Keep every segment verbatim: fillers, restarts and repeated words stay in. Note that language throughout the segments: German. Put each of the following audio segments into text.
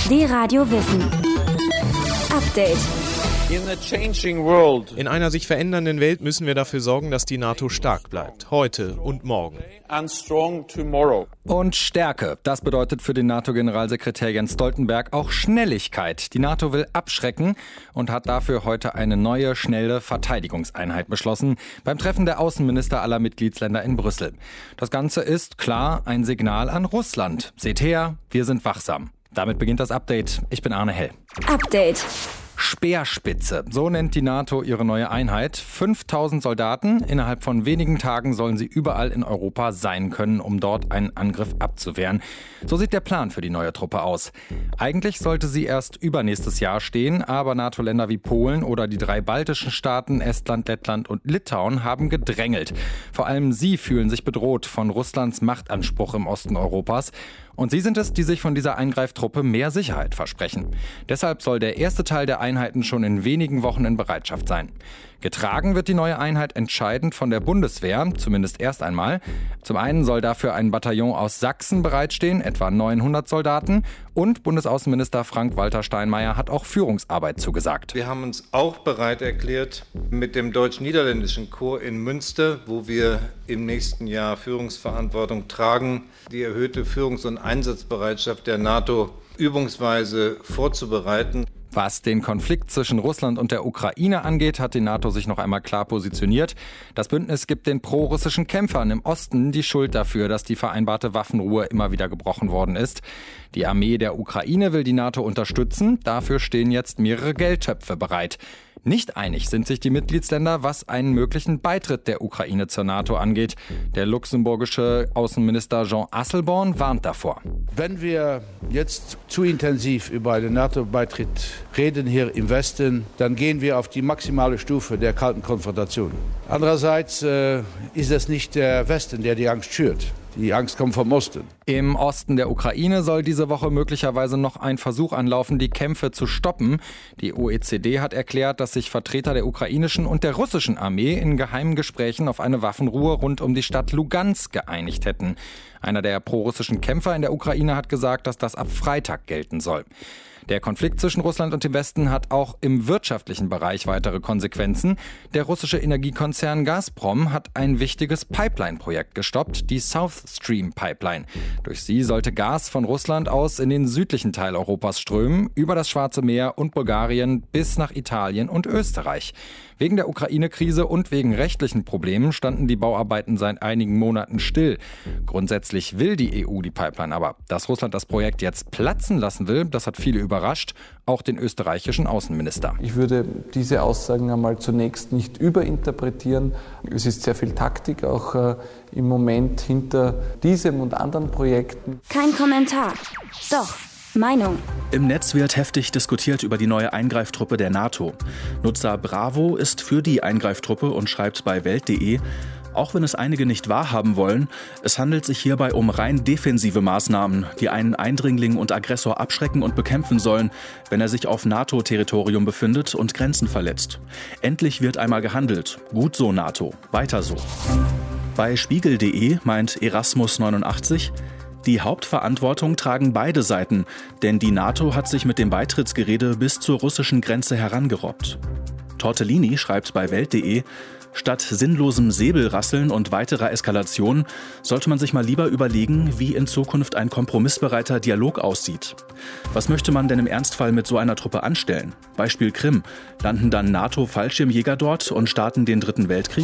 D-Radio Wissen. Update. In einer sich verändernden Welt müssen wir dafür sorgen, dass die NATO stark bleibt. Heute und morgen. Und Stärke. Das bedeutet für den NATO-Generalsekretär Jens Stoltenberg auch Schnelligkeit. Die NATO will abschrecken und hat dafür heute eine neue, schnelle Verteidigungseinheit beschlossen beim Treffen der Außenminister aller Mitgliedsländer in Brüssel. Das Ganze ist, klar, ein Signal an Russland. Seht her, wir sind wachsam. Damit beginnt das Update. Ich bin Arne Hell. Update. Speerspitze, so nennt die NATO ihre neue Einheit. fünftausend Soldaten, innerhalb von wenigen Tagen sollen sie überall in Europa sein können, um dort einen Angriff abzuwehren. So sieht der Plan für die neue Truppe aus. Eigentlich sollte sie erst übernächstes Jahr stehen, aber NATO-Länder wie Polen oder die drei baltischen Staaten, Estland, Lettland und Litauen, haben gedrängelt. Vor allem sie fühlen sich bedroht von Russlands Machtanspruch im Osten Europas. Und sie sind es, die sich von dieser Eingreiftruppe mehr Sicherheit versprechen. Deshalb soll der erste Teil der Einheiten schon in wenigen Wochen in Bereitschaft sein. Getragen wird die neue Einheit entscheidend von der Bundeswehr, zumindest erst einmal. Zum einen soll dafür ein Bataillon aus Sachsen bereitstehen, etwa neunhundert Soldaten. Und Bundesaußenminister Frank-Walter Steinmeier hat auch Führungsarbeit zugesagt. Wir haben uns auch bereit erklärt, mit dem deutsch-niederländischen Korps in Münster, wo wir im nächsten Jahr Führungsverantwortung tragen, die erhöhte Führungs- und Einsatzbereitschaft der NATO übungsweise vorzubereiten. Was den Konflikt zwischen Russland und der Ukraine angeht, hat die NATO sich noch einmal klar positioniert. Das Bündnis gibt den pro-russischen Kämpfern im Osten die Schuld dafür, dass die vereinbarte Waffenruhe immer wieder gebrochen worden ist. Die Armee der Ukraine will die NATO unterstützen. Dafür stehen jetzt mehrere Geldtöpfe bereit. Nicht einig sind sich die Mitgliedsländer, was einen möglichen Beitritt der Ukraine zur NATO angeht. Der luxemburgische Außenminister Jean Asselborn warnt davor. Wenn wir jetzt zu intensiv über einen NATO-Beitritt reden hier im Westen, dann gehen wir auf die maximale Stufe der kalten Konfrontation. Andererseits äh, ist es nicht der Westen, der die Angst schürt. Die Angst kommt vom Osten. Im Osten der Ukraine soll diese Woche möglicherweise noch ein Versuch anlaufen, die Kämpfe zu stoppen. Die O E C D hat erklärt, dass sich Vertreter der ukrainischen und der russischen Armee in geheimen Gesprächen auf eine Waffenruhe rund um die Stadt Lugansk geeinigt hätten. Einer der prorussischen Kämpfer in der Ukraine hat gesagt, dass das ab Freitag gelten soll. Der Konflikt zwischen Russland und dem Westen hat auch im wirtschaftlichen Bereich weitere Konsequenzen. Der russische Energiekonzern Gazprom hat ein wichtiges Pipeline-Projekt gestoppt, die South Stream Pipeline. Durch sie sollte Gas von Russland aus in den südlichen Teil Europas strömen, über das Schwarze Meer und Bulgarien bis nach Italien und Österreich. Wegen der Ukraine-Krise und wegen rechtlichen Problemen standen die Bauarbeiten seit einigen Monaten still. Grundsätzlich will die E U die Pipeline aber. Dass Russland das Projekt jetzt platzen lassen will, das hat viele überrascht, auch den österreichischen Außenminister. Ich würde diese Aussagen einmal zunächst nicht überinterpretieren. Es ist sehr viel Taktik auch äh, im Moment hinter diesem und anderen Projekten. Kein Kommentar. Doch. Meinung. Im Netz wird heftig diskutiert über die neue Eingreiftruppe der NATO. Nutzer Bravo ist für die Eingreiftruppe und schreibt bei Welt punkt de, auch wenn es einige nicht wahrhaben wollen, es handelt sich hierbei um rein defensive Maßnahmen, die einen Eindringling und Aggressor abschrecken und bekämpfen sollen, wenn er sich auf NATO-Territorium befindet und Grenzen verletzt. Endlich wird einmal gehandelt. Gut so, NATO. Weiter so. Bei Spiegel punkt de meint Erasmus neunundachtzig, die Hauptverantwortung tragen beide Seiten, denn die NATO hat sich mit dem Beitrittsgerede bis zur russischen Grenze herangerobbt. Tortellini schreibt bei Welt punkt de, statt sinnlosem Säbelrasseln und weiterer Eskalation sollte man sich mal lieber überlegen, wie in Zukunft ein kompromissbereiter Dialog aussieht. Was möchte man denn im Ernstfall mit so einer Truppe anstellen? Beispiel Krim. Landen dann NATO-Fallschirmjäger dort und starten den Dritten Weltkrieg?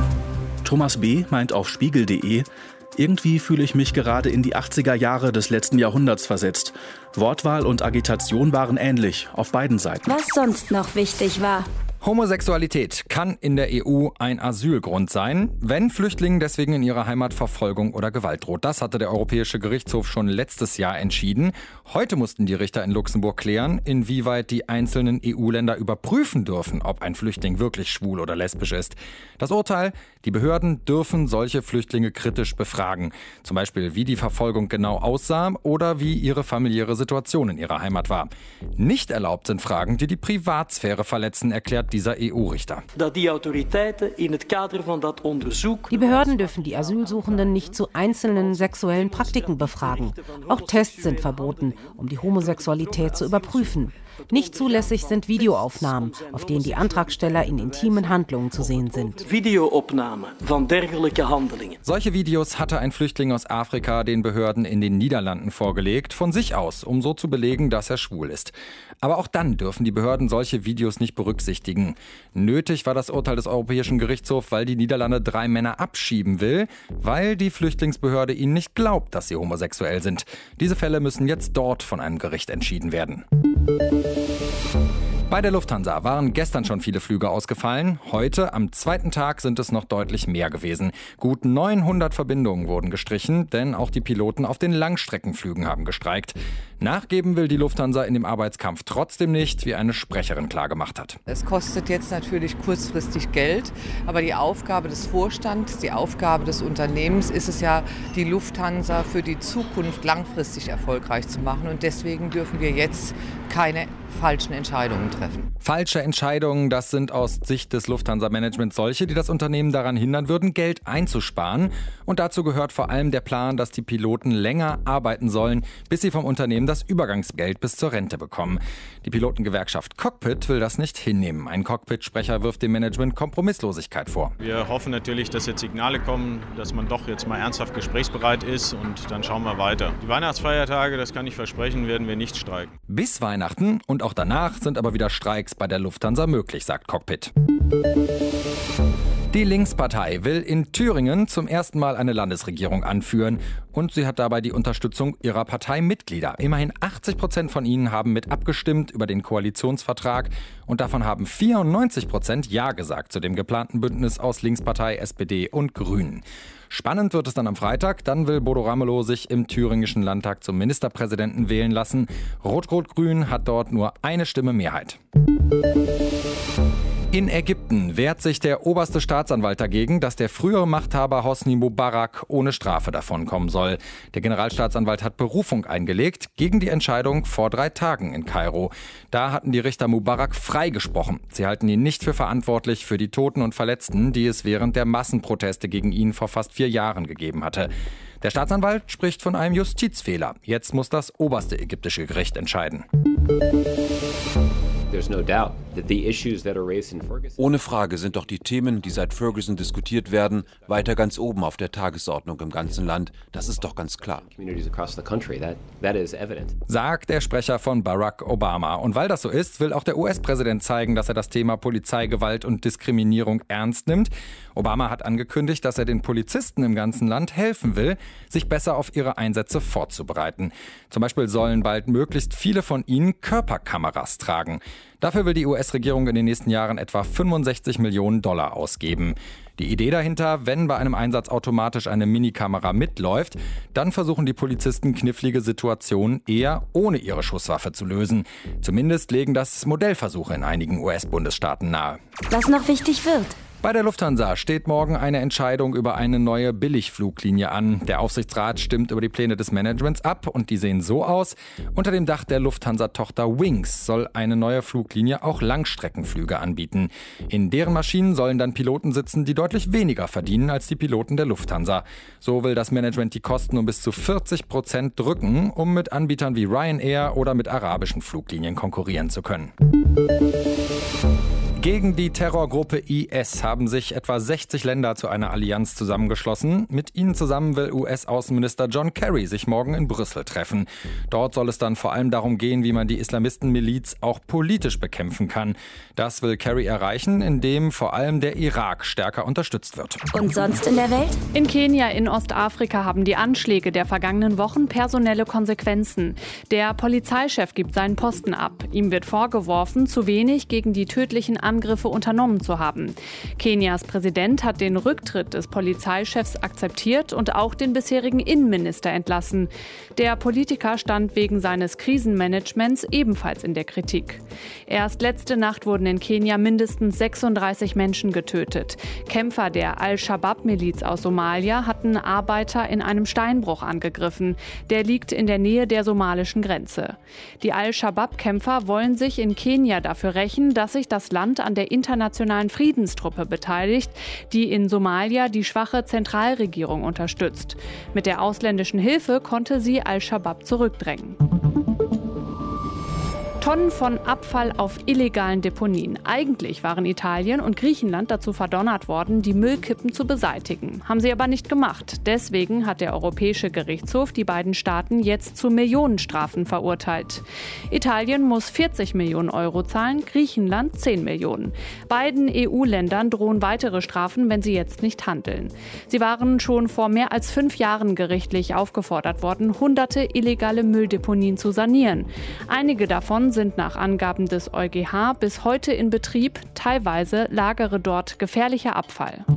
Thomas B. meint auf Spiegel punkt de, irgendwie fühle ich mich gerade in die achtziger Jahre des letzten Jahrhunderts versetzt. Wortwahl und Agitation waren ähnlich, auf beiden Seiten. Was sonst noch wichtig war. Homosexualität kann in der E U ein Asylgrund sein, wenn Flüchtlingen deswegen in ihrer Heimat Verfolgung oder Gewalt droht. Das hatte der Europäische Gerichtshof schon letztes Jahr entschieden. Heute mussten die Richter in Luxemburg klären, inwieweit die einzelnen E U-Länder überprüfen dürfen, ob ein Flüchtling wirklich schwul oder lesbisch ist. Das Urteil: Die Behörden dürfen solche Flüchtlinge kritisch befragen. Zum Beispiel, wie die Verfolgung genau aussah oder wie ihre familiäre Situation in ihrer Heimat war. Nicht erlaubt sind Fragen, die die Privatsphäre verletzen, erklärt dieser E U-Richter. Die Behörden dürfen die Asylsuchenden nicht zu einzelnen sexuellen Praktiken befragen. Auch Tests sind verboten, um die Homosexualität zu überprüfen. Nicht zulässig sind Videoaufnahmen, auf denen die Antragsteller in intimen Handlungen zu sehen sind. Videoopname von dergelijke Handelingen. Solche Videos hatte ein Flüchtling aus Afrika den Behörden in den Niederlanden vorgelegt, von sich aus, um so zu belegen, dass er schwul ist. Aber auch dann dürfen die Behörden solche Videos nicht berücksichtigen. Nötig war das Urteil des Europäischen Gerichtshofs, weil die Niederlande drei Männer abschieben will, weil die Flüchtlingsbehörde ihnen nicht glaubt, dass sie homosexuell sind. Diese Fälle müssen jetzt dort von einem Gericht entschieden werden. Bei der Lufthansa waren gestern schon viele Flüge ausgefallen. Heute, am zweiten Tag, sind es noch deutlich mehr gewesen. Gut neunhundert Verbindungen wurden gestrichen, denn auch die Piloten auf den Langstreckenflügen haben gestreikt. Nachgeben will die Lufthansa in dem Arbeitskampf trotzdem nicht, wie eine Sprecherin klargemacht hat. Es kostet jetzt natürlich kurzfristig Geld, aber die Aufgabe des Vorstands, die Aufgabe des Unternehmens ist es ja, die Lufthansa für die Zukunft langfristig erfolgreich zu machen. Und deswegen dürfen wir jetzt keine falschen Entscheidungen treffen. Falsche Entscheidungen, das sind aus Sicht des Lufthansa-Managements solche, die das Unternehmen daran hindern würden, Geld einzusparen. Und dazu gehört vor allem der Plan, dass die Piloten länger arbeiten sollen, bis sie vom Unternehmen das Übergangsgeld bis zur Rente bekommen. Die Pilotengewerkschaft Cockpit will das nicht hinnehmen. Ein Cockpit-Sprecher wirft dem Management Kompromisslosigkeit vor. Wir hoffen natürlich, dass jetzt Signale kommen, dass man doch jetzt mal ernsthaft gesprächsbereit ist und dann schauen wir weiter. Die Weihnachtsfeiertage, das kann ich versprechen, werden wir nicht streiken. Bis Weihnachten und auch danach sind aber wieder Streiks bei der Lufthansa möglich, sagt Cockpit. Die Linkspartei will in Thüringen zum ersten Mal eine Landesregierung anführen und sie hat dabei die Unterstützung ihrer Parteimitglieder. Immerhin achtzig Prozent von ihnen haben mit abgestimmt über den Koalitionsvertrag und davon haben vierundneunzig Prozent Ja gesagt zu dem geplanten Bündnis aus Linkspartei, S P D und Grünen. Spannend wird es dann am Freitag, dann will Bodo Ramelow sich im thüringischen Landtag zum Ministerpräsidenten wählen lassen. Rot-Rot-Grün hat dort nur eine Stimme Mehrheit. In Ägypten wehrt sich der oberste Staatsanwalt dagegen, dass der frühere Machthaber Hosni Mubarak ohne Strafe davonkommen soll. Der Generalstaatsanwalt hat Berufung eingelegt gegen die Entscheidung vor drei Tagen in Kairo. Da hatten die Richter Mubarak freigesprochen. Sie halten ihn nicht für verantwortlich für die Toten und Verletzten, die es während der Massenproteste gegen ihn vor fast vier Jahren gegeben hatte. Der Staatsanwalt spricht von einem Justizfehler. Jetzt muss das oberste ägyptische Gericht entscheiden. Ohne Frage sind doch die Themen, die seit Ferguson diskutiert werden, weiter ganz oben auf der Tagesordnung im ganzen Land. Das ist doch ganz klar. Sagt der Sprecher von Barack Obama. Und weil das so ist, will auch der U S-Präsident zeigen, dass er das Thema Polizeigewalt und Diskriminierung ernst nimmt. Obama hat angekündigt, dass er den Polizisten im ganzen Land helfen will, sich besser auf ihre Einsätze vorzubereiten. Zum Beispiel sollen bald möglichst viele von ihnen Körperkameras tragen. Dafür will die U S-Regierung in den nächsten Jahren etwa fünfundsechzig Millionen Dollar ausgeben. Die Idee dahinter, wenn bei einem Einsatz automatisch eine Minikamera mitläuft, dann versuchen die Polizisten knifflige Situationen eher ohne ihre Schusswaffe zu lösen. Zumindest legen das Modellversuche in einigen U S-Bundesstaaten nahe. Was noch wichtig wird. Bei der Lufthansa steht morgen eine Entscheidung über eine neue Billigfluglinie an. Der Aufsichtsrat stimmt über die Pläne des Managements ab und die sehen so aus. Unter dem Dach der Lufthansa-Tochter Wings soll eine neue Fluglinie auch Langstreckenflüge anbieten. In deren Maschinen sollen dann Piloten sitzen, die deutlich weniger verdienen als die Piloten der Lufthansa. So will das Management die Kosten um bis zu vierzig Prozent drücken, um mit Anbietern wie Ryanair oder mit arabischen Fluglinien konkurrieren zu können. Gegen die Terrorgruppe I S haben sich etwa sechzig Länder zu einer Allianz zusammengeschlossen. Mit ihnen zusammen will U S-Außenminister John Kerry sich morgen in Brüssel treffen. Dort soll es dann vor allem darum gehen, wie man die Islamistenmiliz auch politisch bekämpfen kann. Das will Kerry erreichen, indem vor allem der Irak stärker unterstützt wird. Und sonst in der Welt? In Kenia in Ostafrika haben die Anschläge der vergangenen Wochen personelle Konsequenzen. Der Polizeichef gibt seinen Posten ab. Ihm wird vorgeworfen, zu wenig gegen die tödlichen Angriffe Angriffe unternommen zu haben. Kenias Präsident hat den Rücktritt des Polizeichefs akzeptiert und auch den bisherigen Innenminister entlassen. Der Politiker stand wegen seines Krisenmanagements ebenfalls in der Kritik. Erst letzte Nacht wurden in Kenia mindestens sechsunddreißig Menschen getötet. Kämpfer der Al-Shabaab-Miliz aus Somalia hatten Arbeiter in einem Steinbruch angegriffen. Der liegt in der Nähe der somalischen Grenze. Die Al-Shabaab-Kämpfer wollen sich in Kenia dafür rächen, dass sich das Land an der internationalen Friedenstruppe beteiligt, die in Somalia die schwache Zentralregierung unterstützt. Mit der ausländischen Hilfe konnte sie Al-Shabaab zurückdrängen. Tonnen von Abfall auf illegalen Deponien. Eigentlich waren Italien und Griechenland dazu verdonnert worden, die Müllkippen zu beseitigen. Haben sie aber nicht gemacht. Deswegen hat der Europäische Gerichtshof die beiden Staaten jetzt zu Millionenstrafen verurteilt. Italien muss vierzig Millionen Euro zahlen, Griechenland zehn Millionen. Beiden E U-Ländern drohen weitere Strafen, wenn sie jetzt nicht handeln. Sie waren schon vor mehr als fünf Jahren gerichtlich aufgefordert worden, hunderte illegale Mülldeponien zu sanieren. Einige davon sind nach Angaben des EuGH bis heute in Betrieb. Teilweise lagere dort gefährlicher Abfall.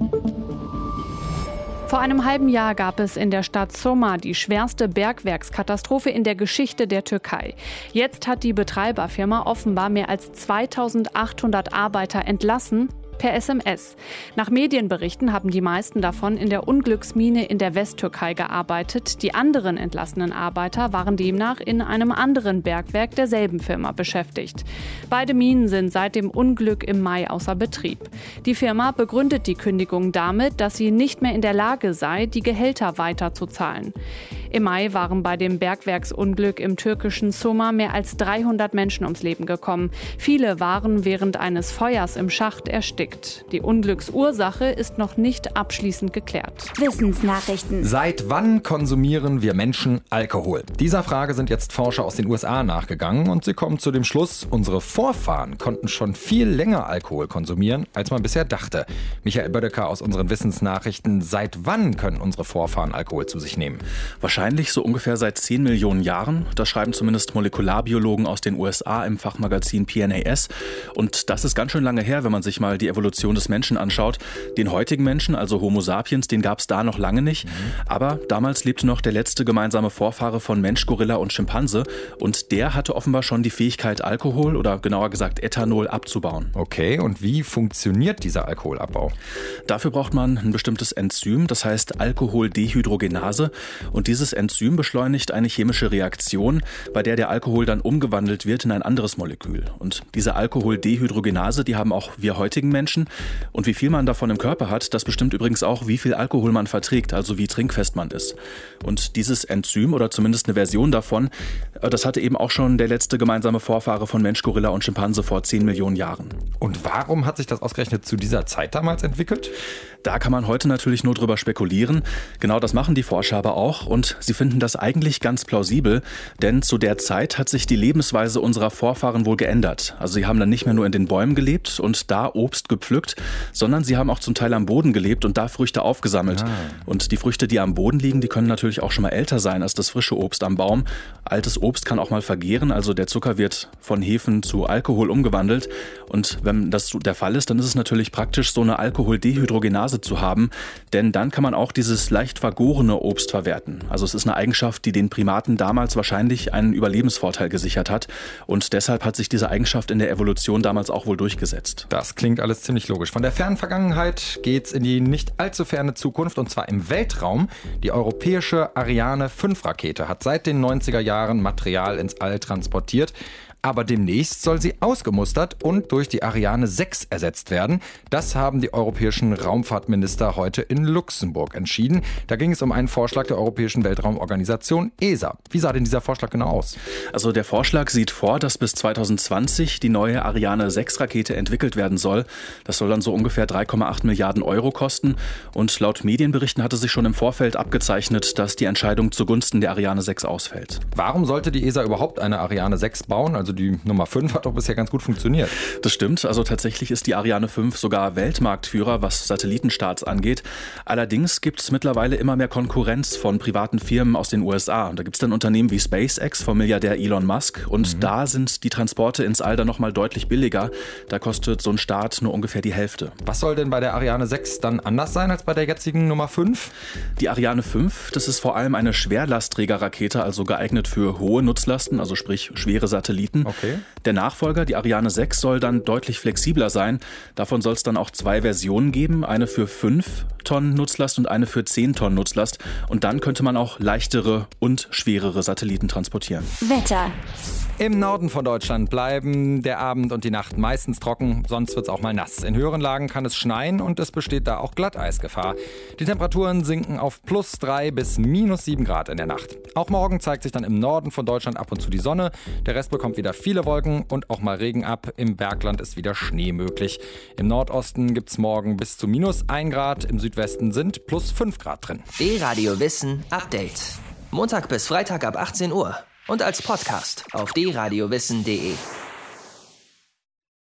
Vor einem halben Jahr gab es in der Stadt Soma die schwerste Bergwerkskatastrophe in der Geschichte der Türkei. Jetzt hat die Betreiberfirma offenbar mehr als zweitausendachthundert Arbeiter entlassen. Per S M S. Nach Medienberichten haben die meisten davon in der Unglücksmine in der Westtürkei gearbeitet. Die anderen entlassenen Arbeiter waren demnach in einem anderen Bergwerk derselben Firma beschäftigt. Beide Minen sind seit dem Unglück im Mai außer Betrieb. Die Firma begründet die Kündigung damit, dass sie nicht mehr in der Lage sei, die Gehälter weiterzuzahlen. Im Mai waren bei dem Bergwerksunglück im türkischen Soma mehr als dreihundert Menschen ums Leben gekommen. Viele waren während eines Feuers im Schacht erstickt. Die Unglücksursache ist noch nicht abschließend geklärt. Wissensnachrichten. Seit wann konsumieren wir Menschen Alkohol? Dieser Frage sind jetzt Forscher aus den U S A nachgegangen und sie kommen zu dem Schluss, unsere Vorfahren konnten schon viel länger Alkohol konsumieren, als man bisher dachte. Michael Bödecker aus unseren Wissensnachrichten. Seit wann können unsere Vorfahren Alkohol zu sich nehmen? Wahrscheinlich so ungefähr seit zehn Millionen Jahren. Das schreiben zumindest Molekularbiologen aus den U S A im Fachmagazin P N A S. Und das ist ganz schön lange her, wenn man sich mal die Evolution des Menschen anschaut. Den heutigen Menschen, also Homo sapiens, den gab es da noch lange nicht. Mhm. Aber damals lebte noch der letzte gemeinsame Vorfahre von Mensch, Gorilla und Schimpanse. Und der hatte offenbar schon die Fähigkeit, Alkohol oder genauer gesagt Ethanol abzubauen. Okay, und wie funktioniert dieser Alkoholabbau? Dafür braucht man ein bestimmtes Enzym, das heißt Alkoholdehydrogenase. Und dieses Enzym beschleunigt eine chemische Reaktion, bei der der Alkohol dann umgewandelt wird in ein anderes Molekül. Und diese Alkoholdehydrogenase, die haben auch wir heutigen Menschen. Und wie viel man davon im Körper hat, das bestimmt übrigens auch, wie viel Alkohol man verträgt, also wie trinkfest man ist. Und dieses Enzym oder zumindest eine Version davon, das hatte eben auch schon der letzte gemeinsame Vorfahre von Mensch, Gorilla und Schimpanse vor zehn Millionen Jahren. Und warum hat sich das ausgerechnet zu dieser Zeit damals entwickelt? Da kann man heute natürlich nur drüber spekulieren. Genau das machen die Forscher aber auch und sie finden das eigentlich ganz plausibel, denn zu der Zeit hat sich die Lebensweise unserer Vorfahren wohl geändert. Also sie haben dann nicht mehr nur in den Bäumen gelebt und da Obst gepflückt, sondern sie haben auch zum Teil am Boden gelebt und da Früchte aufgesammelt. Ah. Und die Früchte, die am Boden liegen, die können natürlich auch schon mal älter sein als das frische Obst am Baum. Altes Obst kann auch mal vergehren, also der Zucker wird von Hefen zu Alkohol umgewandelt. Und wenn das der Fall ist, dann ist es natürlich praktisch, so eine Alkoholdehydrogenase zu haben, denn dann kann man auch dieses leicht vergorene Obst verwerten. Also es ist eine Eigenschaft, die den Primaten damals wahrscheinlich einen Überlebensvorteil gesichert hat und deshalb hat sich diese Eigenschaft in der Evolution damals auch wohl durchgesetzt. Das klingt alles ziemlich logisch. Von der fernen Vergangenheit geht's in die nicht allzu ferne Zukunft und zwar im Weltraum. Die europäische Ariane fünf Rakete hat seit den neunziger Jahren Material ins All transportiert. Aber demnächst soll sie ausgemustert und durch die Ariane sechs ersetzt werden. Das haben die europäischen Raumfahrtminister heute in Luxemburg entschieden. Da ging es um einen Vorschlag der Europäischen Weltraumorganisation E S A. Wie sah denn dieser Vorschlag genau aus? Also der Vorschlag sieht vor, dass bis zweitausendzwanzig die neue Ariane sechs Rakete entwickelt werden soll. Das soll dann so ungefähr drei Komma acht Milliarden Euro kosten. Und laut Medienberichten hatte sich schon im Vorfeld abgezeichnet, dass die Entscheidung zugunsten der Ariane sechs ausfällt. Warum sollte die E S A überhaupt eine Ariane sechs bauen? Also die Nummer fünf hat doch bisher ganz gut funktioniert. Das stimmt. Also tatsächlich ist die Ariane fünf sogar Weltmarktführer, was Satellitenstarts angeht. Allerdings gibt es mittlerweile immer mehr Konkurrenz von privaten Firmen aus den U S A. Und da gibt es dann Unternehmen wie SpaceX vom Milliardär Elon Musk. Und mhm. da sind die Transporte ins All dann nochmal deutlich billiger. Da kostet so ein Start nur ungefähr die Hälfte. Was soll denn bei der Ariane sechs dann anders sein als bei der jetzigen Nummer fünf? Die Ariane fünf, das ist vor allem eine Schwerlastträgerrakete, also geeignet für hohe Nutzlasten, also sprich schwere Satelliten. Okay. Der Nachfolger, die Ariane sechs, soll dann deutlich flexibler sein. Davon soll es dann auch zwei Versionen geben, eine für fünf Tonnen Nutzlast und eine für zehn Tonnen Nutzlast. Und dann könnte man auch leichtere und schwerere Satelliten transportieren. Wetter. Im Norden von Deutschland bleiben der Abend und die Nacht meistens trocken, sonst wird es auch mal nass. In höheren Lagen kann es schneien und es besteht da auch Glatteisgefahr. Die Temperaturen sinken auf plus drei bis minus sieben Grad in der Nacht. Auch morgen zeigt sich dann im Norden von Deutschland ab und zu die Sonne. Der Rest bekommt wieder viele Wolken und auch mal Regen ab. Im Bergland ist wieder Schnee möglich. Im Nordosten gibt es morgen bis zu minus ein Grad, im Südwesten sind plus fünf Grad drin. D-Radio Wissen Update. Montag bis Freitag ab achtzehn Uhr. Und als Podcast auf d radio wissen punkt de.